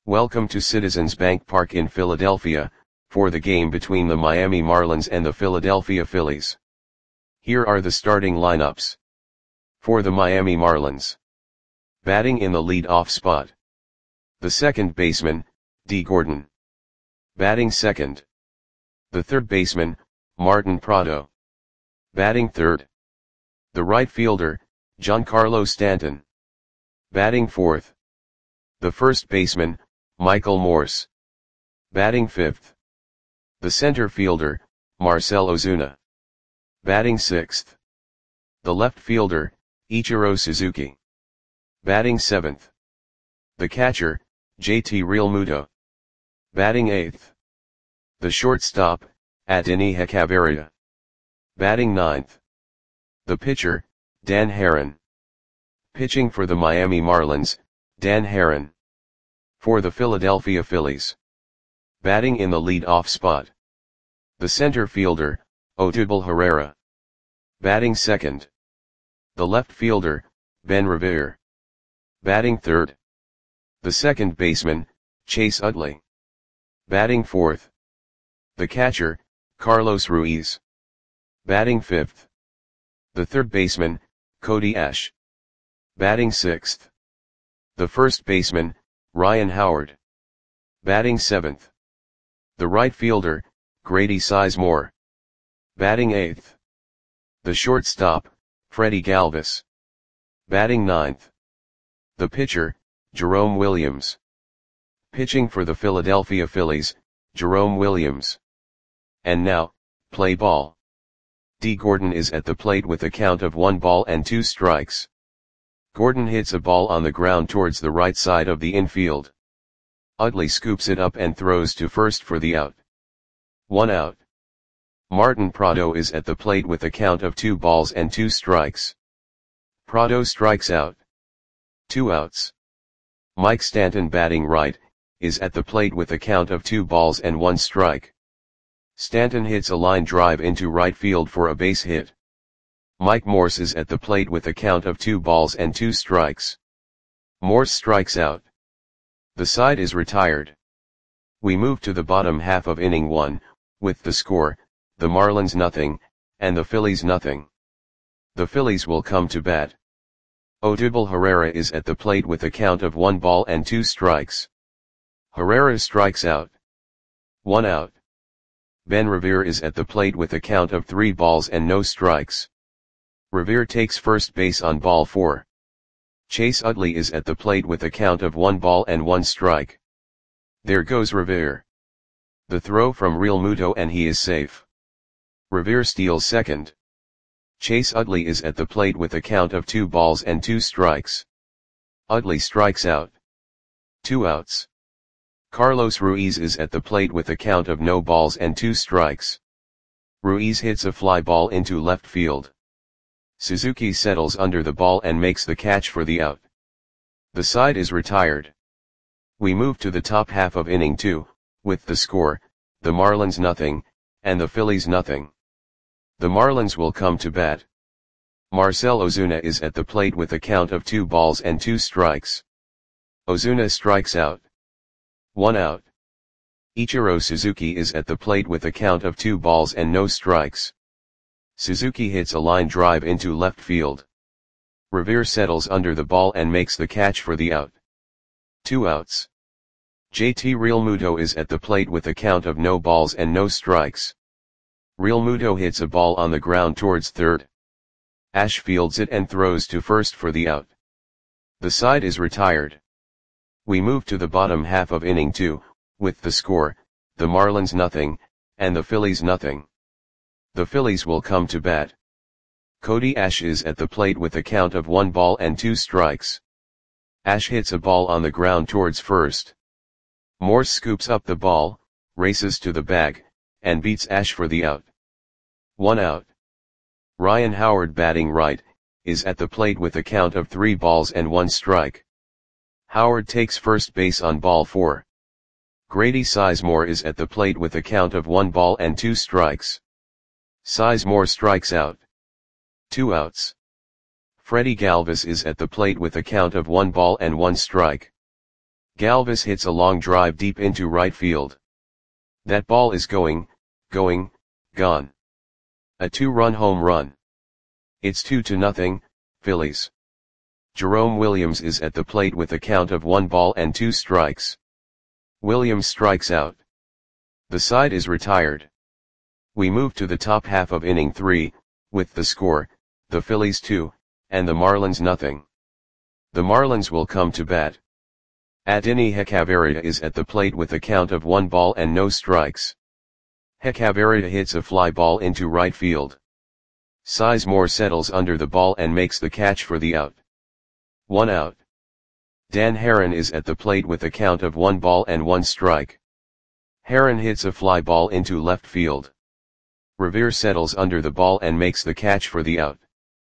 Welcome to Citizens Bank Park in Philadelphia, for the game between the Miami Marlins and the Philadelphia Phillies. Here are the starting lineups. For the Miami Marlins. Batting in the lead-off spot. The second baseman, Dee Gordon. Batting second. The third baseman, Martin Prado. Batting third. The right fielder, Giancarlo Stanton. Batting fourth. The first baseman, Michael Morse. Batting fifth. The center fielder, Marcell Ozuna. Batting sixth. The left fielder, Ichiro Suzuki. Batting seventh. The catcher, JT Realmuto. Batting eighth. The shortstop, Adeiny Hechavarria. Batting ninth. The pitcher, Dan Haren. Pitching for the Miami Marlins, Dan Haren. For the Philadelphia Phillies. Batting in the lead-off spot. The center fielder, Odubel Herrera. Batting second. The left fielder, Ben Revere. Batting third. The second baseman, Chase Utley. Batting fourth. The catcher, Carlos Ruiz. Batting fifth. The third baseman, Cody Ash. Batting sixth. The first baseman, Ryan Howard. Batting seventh. The right fielder, Grady Sizemore. Batting eighth. The shortstop, Freddie Galvis. Batting ninth. The pitcher, Jerome Williams. Pitching for the Philadelphia Phillies, Jerome Williams. And now, play ball. Dee Gordon is at the plate with a count of 1 ball and 2 strikes. Gordon hits a ball on the ground towards the right side of the infield. Utley scoops it up and throws to first for the out. 1 out. Martin Prado is at the plate with a count of 2 balls and 2 strikes. Prado strikes out. 2 outs. Mike Stanton, batting right, is at the plate with a count of 2 balls and 1 strike. Stanton hits a line drive into right field for a base hit. Mike Morse is at the plate with a count of 2 balls and 2 strikes. Morse strikes out. The side is retired. We move to the bottom half of inning 1, with the score, the Marlins nothing, and the Phillies nothing. The Phillies will come to bat. Odubel Herrera is at the plate with a count of 1 ball and 2 strikes. Herrera strikes out. 1 out. Ben Revere is at the plate with a count of 3 balls and no strikes. Revere takes first base on ball 4. Chase Utley is at the plate with a count of 1 ball and 1 strike. There goes Revere. The throw from Realmuto and he is safe. Revere steals second. Chase Utley is at the plate with a count of 2 balls and 2 strikes. Utley strikes out. 2 outs. Carlos Ruiz is at the plate with a count of no balls and 2 strikes. Ruiz hits a fly ball into left field. Suzuki settles under the ball and makes the catch for the out. The side is retired. We move to the top half of inning 2, with the score, the Marlins nothing, and the Phillies nothing. The Marlins will come to bat. Marcell Ozuna is at the plate with a count of 2 balls and 2 strikes. Ozuna strikes out. 1 out. Ichiro Suzuki is at the plate with a count of 2 balls and no strikes. Suzuki hits a line drive into left field. Revere settles under the ball and makes the catch for the out. 2 outs. JT Realmuto is at the plate with a count of no balls and no strikes. Realmuto hits a ball on the ground towards third. Ash fields it and throws to first for the out. The side is retired. We move to the bottom half of inning 2, with the score, the Marlins nothing, and the Phillies nothing. The Phillies will come to bat. Cody Ash is at the plate with a count of 1 ball and 2 strikes. Ash hits a ball on the ground towards first. Morse scoops up the ball, races to the bag, and beats Ash for the out. 1 out. Ryan Howard, batting right, is at the plate with a count of 3 balls and 1 strike. Howard takes first base on ball 4. Grady Sizemore is at the plate with a count of 1 ball and 2 strikes. Sizemore strikes out. 2 outs. Freddie Galvis is at the plate with a count of 1 ball and 1 strike. Galvis hits a long drive deep into right field. That ball is going, gone. A 2-run home run. It's 2-0, Phillies. Jerome Williams is at the plate with a count of 1 ball and 2 strikes. Williams strikes out. The side is retired. We move to the top half of inning 3, with the score, the Phillies 2, and the Marlins nothing. The Marlins will come to bat. Adeiny Hechavarria is at the plate with a count of 1 ball and no strikes. Hechavarria hits a fly ball into right field. Sizemore settles under the ball and makes the catch for the out. 1 out. Dan Haren is at the plate with a count of 1 ball and 1 strike. Haren hits a fly ball into left field. Revere settles under the ball and makes the catch for the out.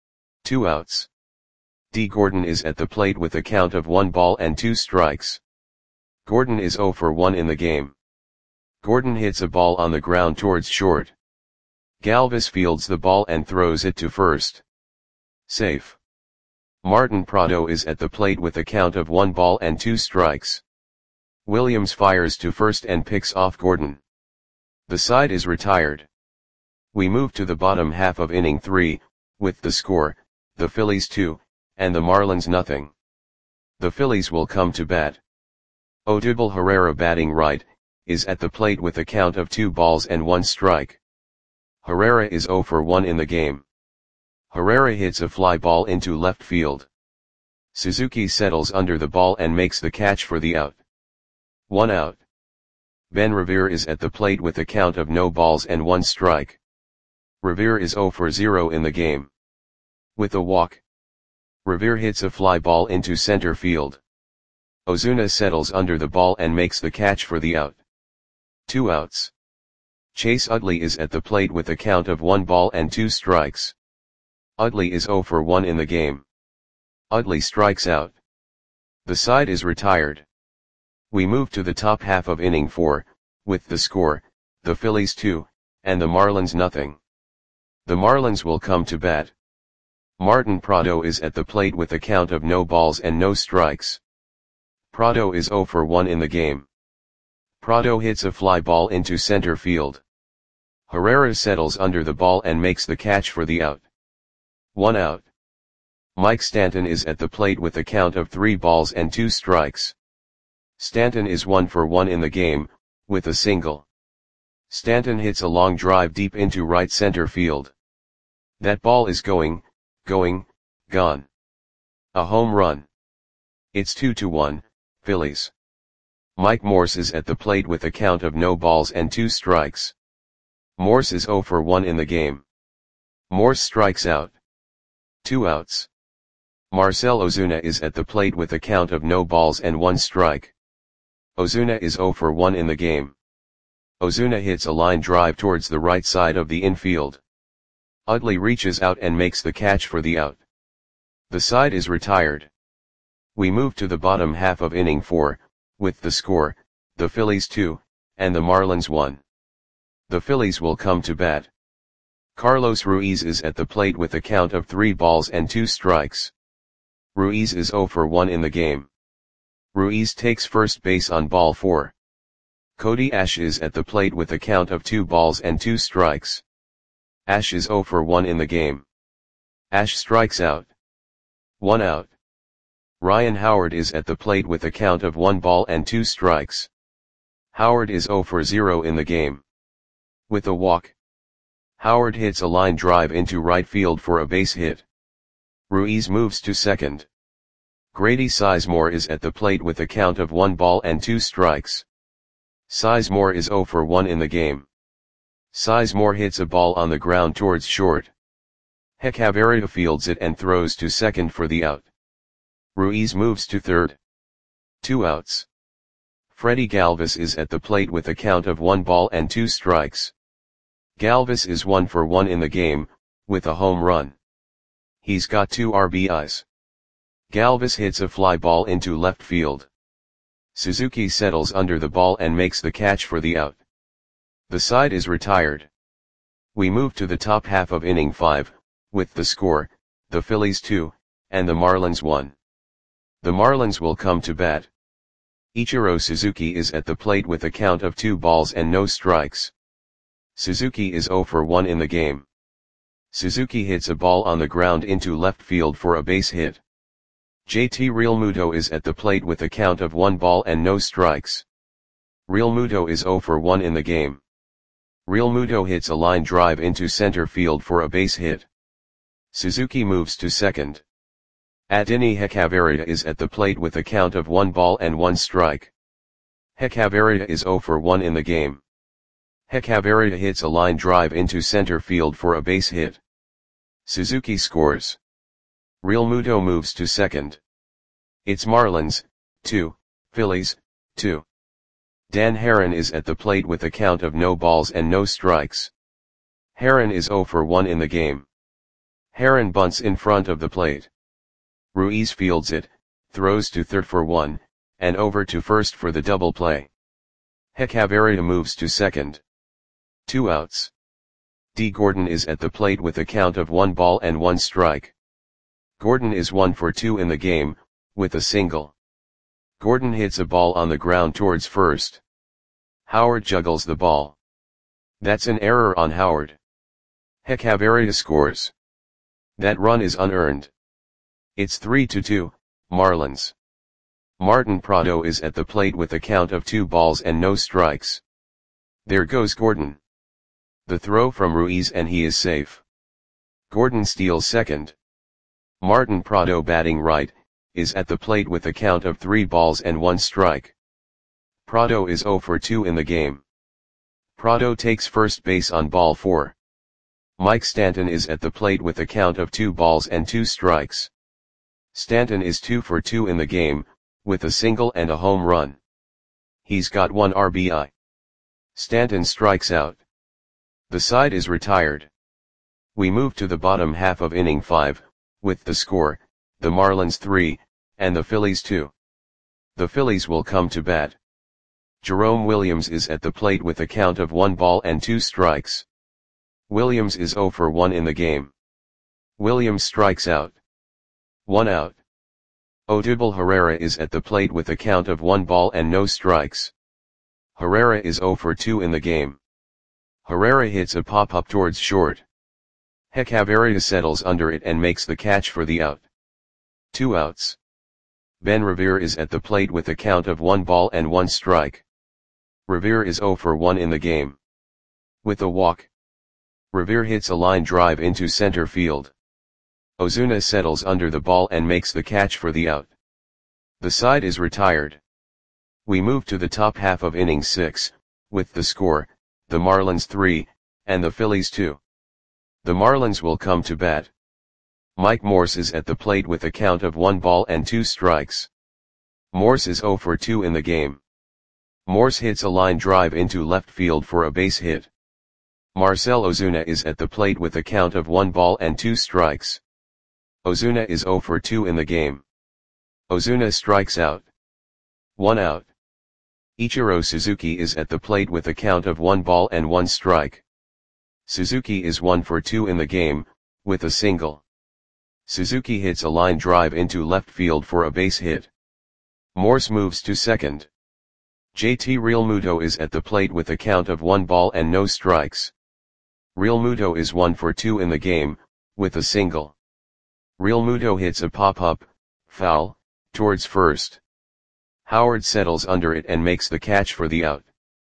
2 outs. D. Gordon is at the plate with a count of 1 ball and 2 strikes. Gordon is 0 for 1 in the game. Gordon hits a ball on the ground towards short. Galvis fields the ball and throws it to first. Safe. Martin Prado is at the plate with a count of 1 ball and 2 strikes. Williams fires to first and picks off Gordon. The side is retired. We move to the bottom half of inning 3, with the score, the Phillies 2, and the Marlins nothing. The Phillies will come to bat. Odubel Herrera, batting right, is at the plate with a count of 2 balls and 1 strike. Herrera is 0 for 1 in the game. Herrera hits a fly ball into left field. Suzuki settles under the ball and makes the catch for the out. 1 out. Ben Revere is at the plate with a count of no balls and 1 strike. Revere is 0 for 0 in the game. With a walk, Revere hits a fly ball into center field. Ozuna settles under the ball and makes the catch for the out. 2 outs. Chase Utley is at the plate with a count of 1 ball and 2 strikes. Utley is 0 for 1 in the game. Utley strikes out. The side is retired. We move to the top half of inning 4, with the score, the Phillies 2, and the Marlins nothing. The Marlins will come to bat. Martin Prado is at the plate with a count of no balls and no strikes. Prado is 0 for 1 in the game. Prado hits a fly ball into center field. Herrera settles under the ball and makes the catch for the out. 1 out. Mike Stanton is at the plate with a count of 3 balls and 2 strikes. Stanton is 1 for 1 in the game, with a single. Stanton hits a long drive deep into right center field. That ball is going, gone. A home run. It's 2-1, Phillies. Mike Morse is at the plate with a count of no balls and 2 strikes. Morse is 0 for 1 in the game. Morse strikes out. 2 outs. Marcell Ozuna is at the plate with a count of no balls and 1 strike. Ozuna is 0 for 1 in the game. Ozuna hits a line drive towards the right side of the infield. Utley reaches out and makes the catch for the out. The side is retired. We move to the bottom half of inning 4, with the score, the Phillies 2, and the Marlins 1. The Phillies will come to bat. Carlos Ruiz is at the plate with a count of 3 balls and 2 strikes. Ruiz is 0 for 1 in the game. Ruiz takes first base on ball 4. Cody Ash is at the plate with a count of 2 balls and 2 strikes. Ash is 0 for 1 in the game. Ash strikes out. 1 out. Ryan Howard is at the plate with a count of 1 ball and 2 strikes. Howard is 0 for 0 in the game. With a walk, Howard hits a line drive into right field for a base hit. Ruiz moves to second. Grady Sizemore is at the plate with a count of 1 ball and 2 strikes. Sizemore is 0 for 1 in the game. Sizemore hits a ball on the ground towards short. Hechavarria fields it and throws to second for the out. Ruiz moves to third. 2 outs. Freddie Galvis is at the plate with a count of 1 ball and 2 strikes. Galvis is 1 for 1 in the game, with a home run. He's got 2 RBIs. Galvis hits a fly ball into left field. Suzuki settles under the ball and makes the catch for the out. The side is retired. We move to the top half of inning 5, with the score, the Phillies 2, and the Marlins 1. The Marlins will come to bat. Ichiro Suzuki is at the plate with a count of 2 balls and no strikes. Suzuki is 0 for 1 in the game. Suzuki hits a ball on the ground into left field for a base hit. JT Realmuto is at the plate with a count of 1 ball and no strikes. Realmuto is 0 for 1 in the game. Realmuto hits a line drive into center field for a base hit. Suzuki moves to second. Adeiny Hechavarria is at the plate with a count of 1 ball and 1 strike. Hechavarria is 0 for 1 in the game. Hechavarria hits a line drive into center field for a base hit. Suzuki scores. Realmuto moves to second. It's Marlins, 2, Phillies, 2. Dan Haren is at the plate with a count of no balls and no strikes. Haren is 0 for 1 in the game. Haren bunts in front of the plate. Ruiz fields it, throws to third for 1, and over to first for the double play. Hechavarria moves to second. 2 outs. D. Gordon is at the plate with a count of 1 ball and 1 strike. Gordon is 1 for 2 in the game, with a single. Gordon hits a ball on the ground towards first. Howard juggles the ball. That's an error on Howard. Hechavarria scores. That run is unearned. It's 3-2, Marlins. Martin Prado is at the plate with a count of 2 balls and no strikes. There goes Gordon. The throw from Ruiz and he is safe. Gordon steals second. Martin Prado batting right, is at the plate with a count of 3 balls and 1 strike. Prado is 0 for 2 in the game. Prado takes first base on ball 4. Mike Stanton is at the plate with a count of 2 balls and 2 strikes. Stanton is 2 for 2 in the game, with a single and a home run. He's got 1 RBI. Stanton strikes out. The side is retired. We move to the bottom half of inning 5, with the score, the Marlins 3, and the Phillies 2. The Phillies will come to bat. Jerome Williams is at the plate with a count of 1 ball and 2 strikes. Williams is 0 for 1 in the game. Williams strikes out. 1 out. Odubel Herrera is at the plate with a count of 1 ball and no strikes. Herrera is 0 for 2 in the game. Herrera hits a pop-up towards short. Hechavarria settles under it and makes the catch for the out. 2 outs. Ben Revere is at the plate with a count of 1 ball and 1 strike. Revere is 0 for 1 in the game. With a walk. Revere hits a line drive into center field. Ozuna settles under the ball and makes the catch for the out. The side is retired. We move to the top half of inning 6, with the score, the Marlins 3, and the Phillies 2. The Marlins will come to bat. Mike Morse is at the plate with a count of 1 ball and 2 strikes. Morse is 0 for 2 in the game. Morse hits a line drive into left field for a base hit. Marcell Ozuna is at the plate with a count of 1 ball and 2 strikes. Ozuna is 0 for 2 in the game. Ozuna strikes out. 1 out. Ichiro Suzuki is at the plate with a count of 1 ball and 1 strike. Suzuki is 1 for 2 in the game, with a single. Suzuki hits a line drive into left field for a base hit. Morse moves to second. JT Realmuto is at the plate with a count of 1 ball and no strikes. Realmuto is 1 for 2 in the game, with a single. Realmuto hits a pop-up, foul, towards first. Howard settles under it and makes the catch for the out.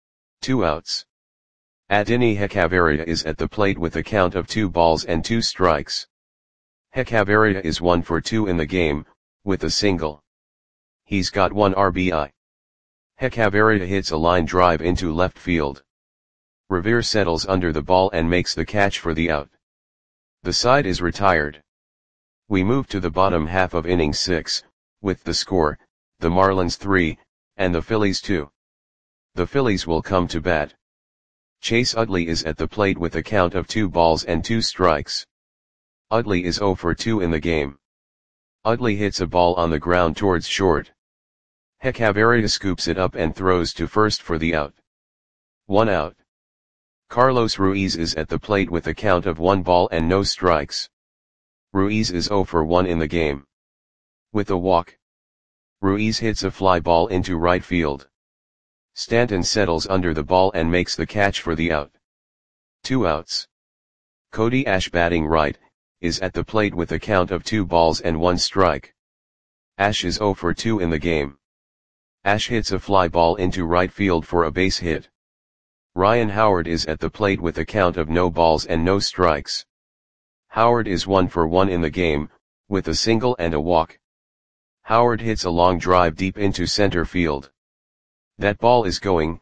2 outs. Adeiny Hechavarria is at the plate with a count of 2 balls and 2 strikes. Hechavarria is 1 for 2 in the game, with a single. He's got 1 RBI. Hechavarria hits a line drive into left field. Revere settles under the ball and makes the catch for the out. The side is retired. We move to the bottom half of inning 6, with the score, the Marlins 3, and the Phillies 2. The Phillies will come to bat. Chase Utley is at the plate with a count of 2 balls and 2 strikes. Utley is 0 for 2 in the game. Utley hits a ball on the ground towards short. Hechavarria scoops it up and throws to first for the out. 1 out. Carlos Ruiz is at the plate with a count of 1 ball and no strikes. Ruiz is 0 for 1 in the game. With a walk. Ruiz hits a fly ball into right field. Stanton settles under the ball and makes the catch for the out. 2 outs. Cody Ash, batting right, is at the plate with a count of 2 balls and 1 strike. Ash is 0 for 2 in the game. Ash hits a fly ball into right field for a base hit. Ryan Howard is at the plate with a count of no balls and no strikes. Howard is 1 for 1 in the game, with a single and a walk. Howard hits a long drive deep into center field. That ball is gone.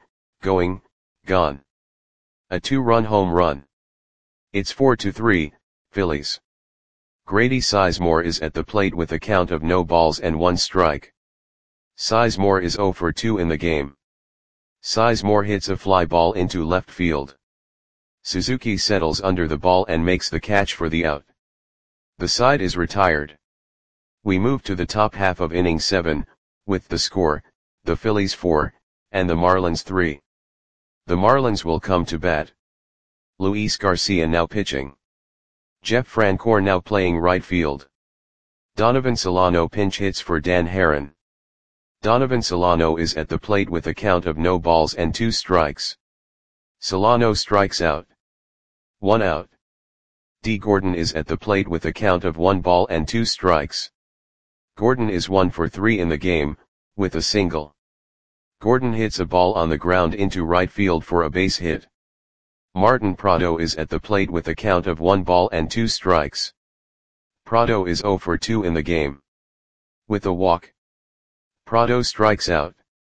A 2-run home run. It's 4-3, Phillies. Grady Sizemore is at the plate with a count of no balls and 1 strike. Sizemore is 0 for 2 in the game. Sizemore hits a fly ball into left field. Suzuki settles under the ball and makes the catch for the out. The side is retired. We move to the top half of inning 7, with the score, the Phillies 4, and the Marlins 3. The Marlins will come to bat. Luis Garcia now pitching. Jeff Francoeur now playing right field. Donovan Solano pinch hits for Dan Haren. Donovan Solano is at the plate with a count of no balls and 2 strikes. Solano strikes out. 1 out. D. Gordon is at the plate with a count of 1 ball and 2 strikes. Gordon is 1 for 3 in the game, with a single. Gordon hits a ball on the ground into right field for a base hit. Martin Prado is at the plate with a count of 1 ball and 2 strikes. Prado is 0 for 2 in the game. With a walk. Prado strikes out.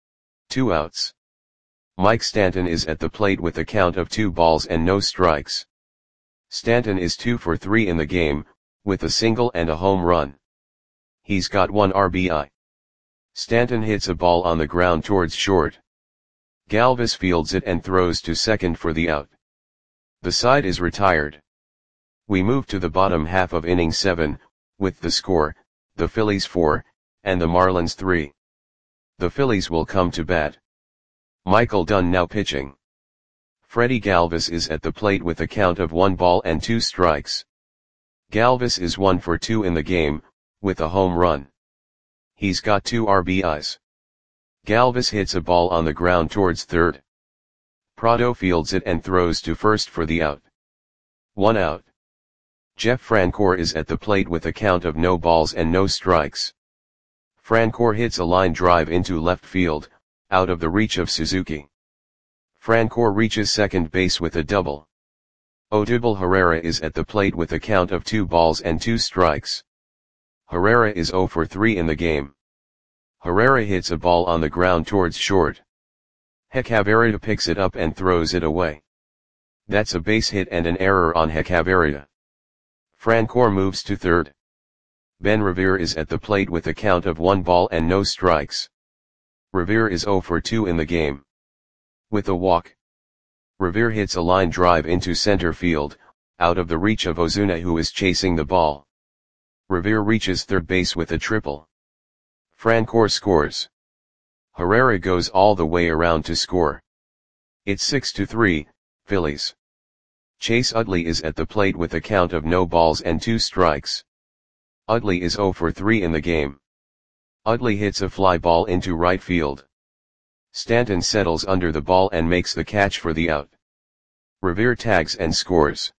2 outs. Mike Stanton is at the plate with a count of 2 balls and no strikes. Stanton is 2 for 3 in the game, with a single and a home run. He's got 1 RBI. Stanton hits a ball on the ground towards short. Galvis fields it and throws to second for the out. The side is retired. We move to the bottom half of inning 7, with the score, the Phillies 4, and the Marlins 3. The Phillies will come to bat. Michael Dunn now pitching. Freddie Galvis is at the plate with a count of 1 ball and 2 strikes. Galvis is 1 for 2 in the game, with a home run. He's got 2 RBIs. Galvis hits a ball on the ground towards third. Prado fields it and throws to first for the out. 1 out. Jeff Francoeur is at the plate with a count of no balls and no strikes. Francoeur hits a line drive into left field, out of the reach of Suzuki. Francoeur reaches second base with a double. Odubel Herrera is at the plate with a count of 2 balls and 2 strikes. Herrera is 0 for 3 in the game. Herrera hits a ball on the ground towards short. Hechavarria picks it up and throws it away. That's a base hit and an error on Hechavarria. Francoeur moves to third. Ben Revere is at the plate with a count of 1 ball and no strikes. Revere is 0 for 2 in the game. With a walk. Revere hits a line drive into center field, out of the reach of Ozuna, who is chasing the ball. Revere reaches third base with a triple. Francoeur scores. Herrera goes all the way around to score. It's 6-3, Phillies. Chase Utley is at the plate with a count of no balls and 2 strikes. Utley is 0 for 3 in the game. Utley hits a fly ball into right field. Stanton settles under the ball and makes the catch for the out. Revere tags and scores.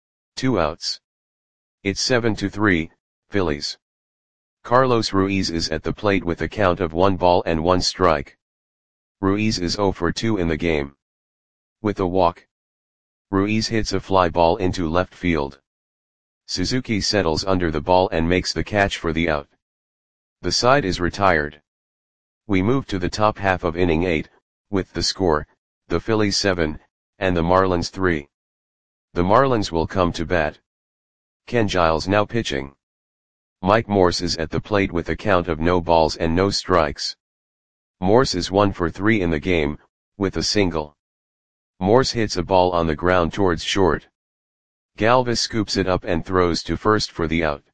2 outs. It's 7-3, Phillies. Carlos Ruiz is at the plate with a count of 1 ball and 1 strike. Ruiz is 0 for 2 in the game. With a walk. Ruiz hits a fly ball into left field. Suzuki settles under the ball and makes the catch for the out. The side is retired. We move to the top half of inning 8, with the score, the Phillies 7, and the Marlins 3. The Marlins will come to bat. Ken Giles now pitching. Mike Morse is at the plate with a count of no balls and no strikes. Morse is 1 for 3 in the game, with a single. Morse hits a ball on the ground towards short. Galvis scoops it up and throws to first for the out.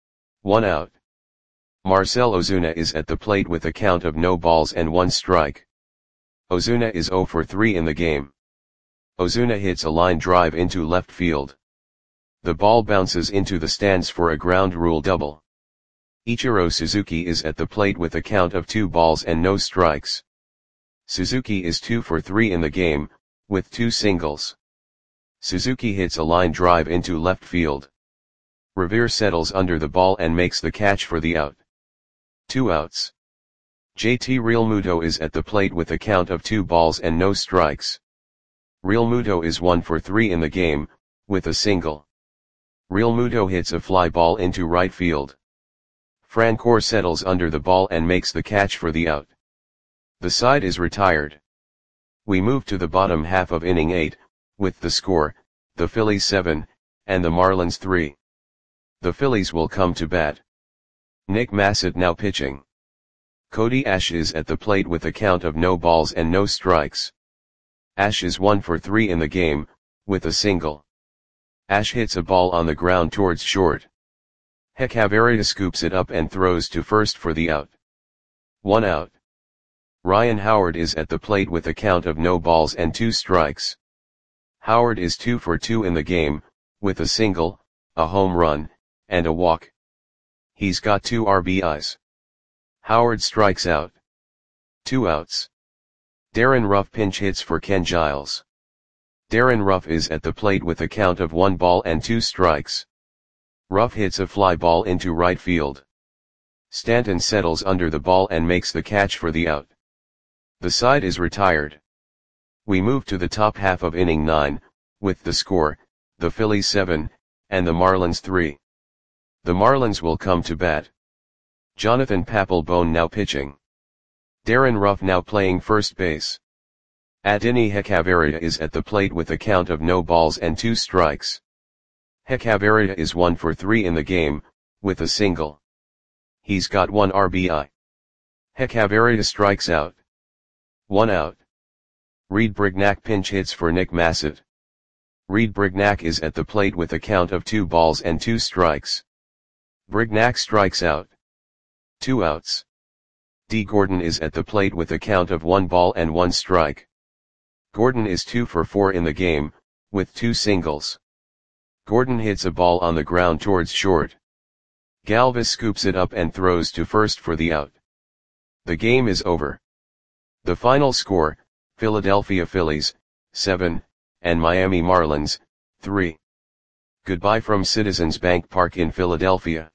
1 out. Marcell Ozuna is at the plate with a count of no balls and 1 strike. Ozuna is 0 for 3 in the game. Ozuna hits a line drive into left field. The ball bounces into the stands for a ground rule double. Ichiro Suzuki is at the plate with a count of 2 balls and no strikes. Suzuki is 2 for 3 in the game, with 2 singles. Suzuki hits a line drive into left field. Revere settles under the ball and makes the catch for the out. 2 outs. JT Realmuto is at the plate with a count of 2 balls and no strikes. Realmuto is 1 for 3 in the game, with a single. Realmuto hits a fly ball into right field. Francoeur settles under the ball and makes the catch for the out. The side is retired. We move to the bottom half of inning 8, with the score, the Phillies 7, and the Marlins 3. The Phillies will come to bat. Nick Massett now pitching. Cody Ash is at the plate with a count of no balls and no strikes. Ash is 1 for 3 in the game, with a single. Ash hits a ball on the ground towards short. Hechavarria scoops it up and throws to first for the out. 1 out. Ryan Howard is at the plate with a count of no balls and 2 strikes. Howard is 2 for 2 in the game, with a single, a home run, and a walk. He's got 2 RBIs. Howard strikes out. 2 outs. Darren Ruff pinch hits for Ken Giles. Darren Ruff is at the plate with a count of 1 ball and 2 strikes. Ruff hits a fly ball into right field. Stanton settles under the ball and makes the catch for the out. The side is retired. We move to the top half of inning 9, with the score, the Phillies 7, and the Marlins 3. The Marlins will come to bat. Jonathan Papelbon now pitching. Darren Ruff now playing first base. Adeiny Hechavarria is at the plate with a count of no balls and 2 strikes. Hechavarria is 1 for 3 in the game, with a single. He's got 1 RBI. Hechavarria strikes out. 1 out. Reed Brignac pinch hits for Nick Massett. Reed Brignac is at the plate with a count of 2 balls and 2 strikes. Brignac strikes out. 2 outs. D. Gordon is at the plate with a count of 1 ball and 1 strike. Gordon is 2 for 4 in the game, with 2 singles. Gordon hits a ball on the ground towards short. Galvis scoops it up and throws to first for the out. The game is over. The final score, Philadelphia Phillies, 7, and Miami Marlins, 3. Goodbye from Citizens Bank Park in Philadelphia.